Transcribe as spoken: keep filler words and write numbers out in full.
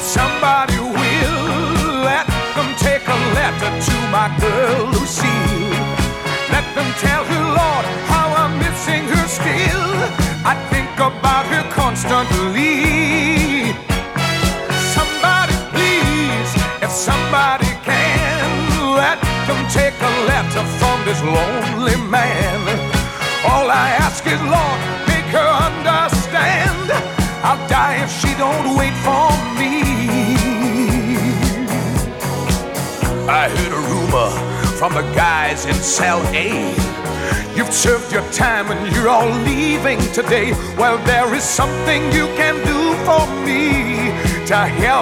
somebody will, let them take a letter to my girl Lucille. Let them tell her, Lord, how I'm missing her still. I think about her constantly. Somebody please, if somebody can, let them take a letter from this lonely man. All I ask is, Lord, make her understand. I'll die if she don't wait for me. I heard a rumor from the guys in cell A. You've served your time and you're all leaving today. Well, there is something you can do for me to help